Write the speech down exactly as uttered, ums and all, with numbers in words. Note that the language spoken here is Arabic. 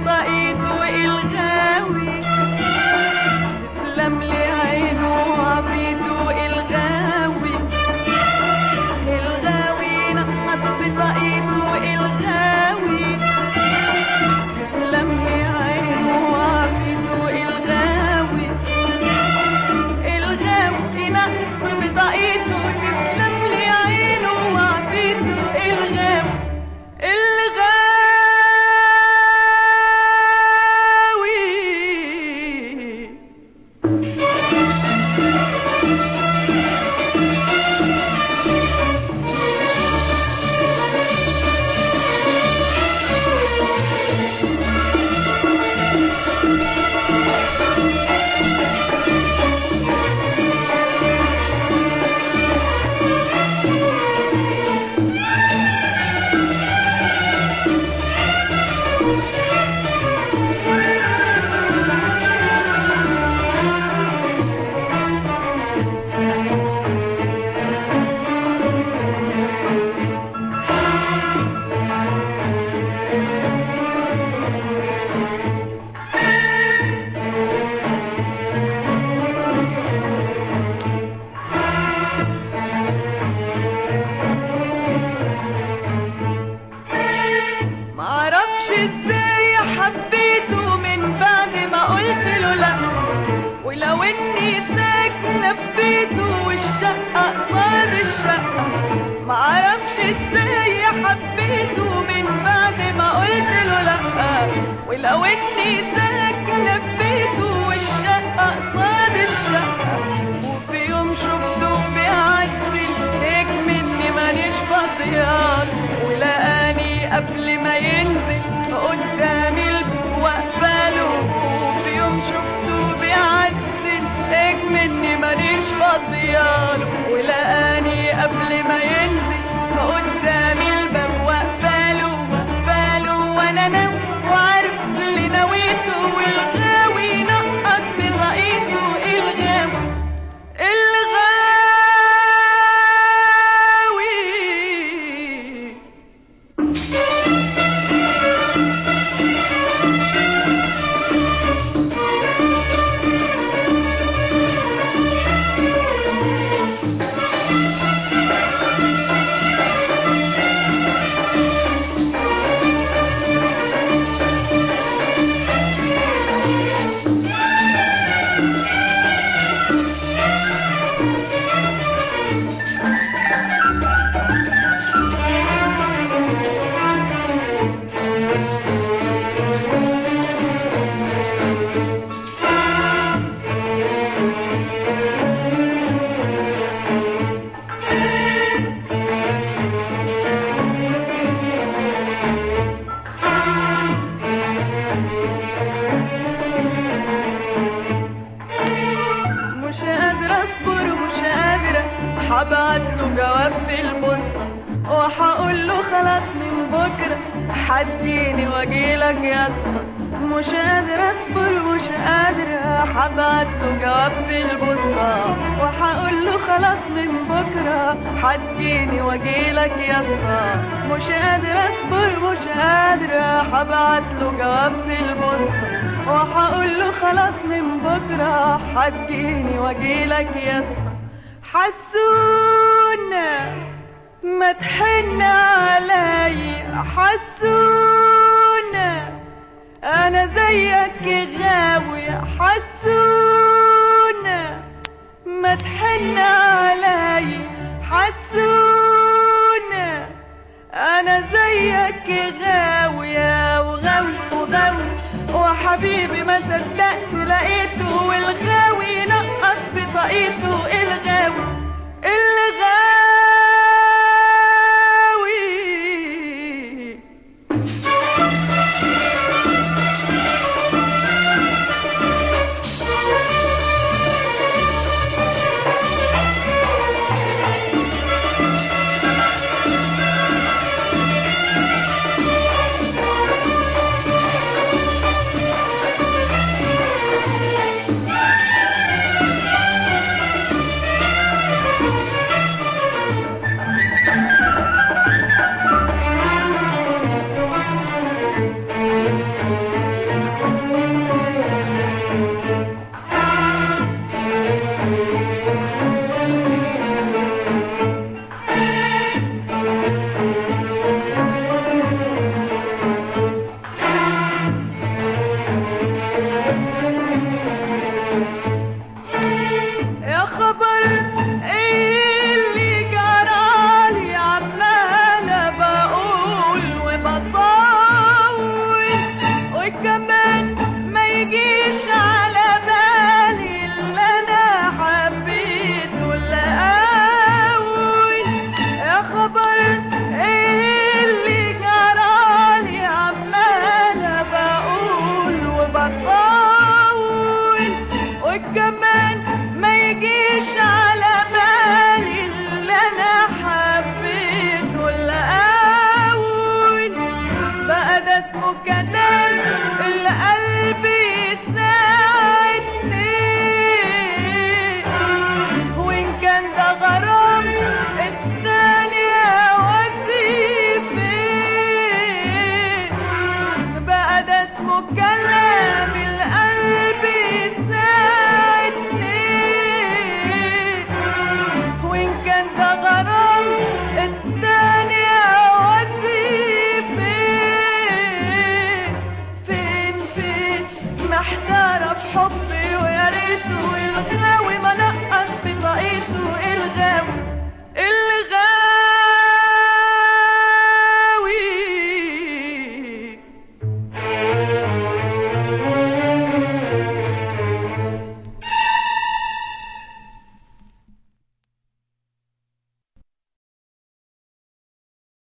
بطاقيته الغاوي، تسلم لي عينه وعافيته الغاوي، الغاوي نقط بطاقيته الغاوي، تسلم لي عينه وعافيته الغاوي، الغاوي نقط بطاقيته تسلم لي عينه وعافيته الغاوي، الغاوي ازاي حبيته من بعد ما قلت له لا، ولو اني ساكنه في بيته والشقه قصاد الشقه، معرفش ازاي حبيته من بعد ما قلت له لا، ولو اني ساكنه في بيته والشقه قصاد الشقه، وفي يوم شفته بيعزل هيك مني مانيش فاضيان، ولقاني قبل ما ينزل قدام الباب واقفاله، وفي يوم شفته بيعزل هيك مني مانيش فاضياله، ولقاني قبل ما ينزل قدام الباب واقفاله واقفاله، وانا ناوي وعارف اللي نويته، والغاوي نقط بطاقيته الغاوي الغاوي. هبعت له جواب في البوسطة وهقول له خلاص من بكرة حديني واجيلك يا اسطى، مش قادر اصبر مش قادر، هبعت له جواب في البوسطة وهقول له خلاص من بكرة حديني واجيلك يا اسطى، مش قادر اصبر مش قادر، هبعت له جواب في البوسطة وهقول له خلاص من بكرة حديني واجيلك يا اسطى. حسونا ما تحن علي حسونا انا زيك غاوي، حسونا ما تحن علي حسونا انا زيك غاوية وغاوي وغاوي، وحبيبي ما صدقت لقيته، والغاوي نقص بطاقيته الغاوي الغاوي. اسمه كلام القلب يساعدني، وإن كان ده غرام التاني أودي فين، بقى ده اسمه كلام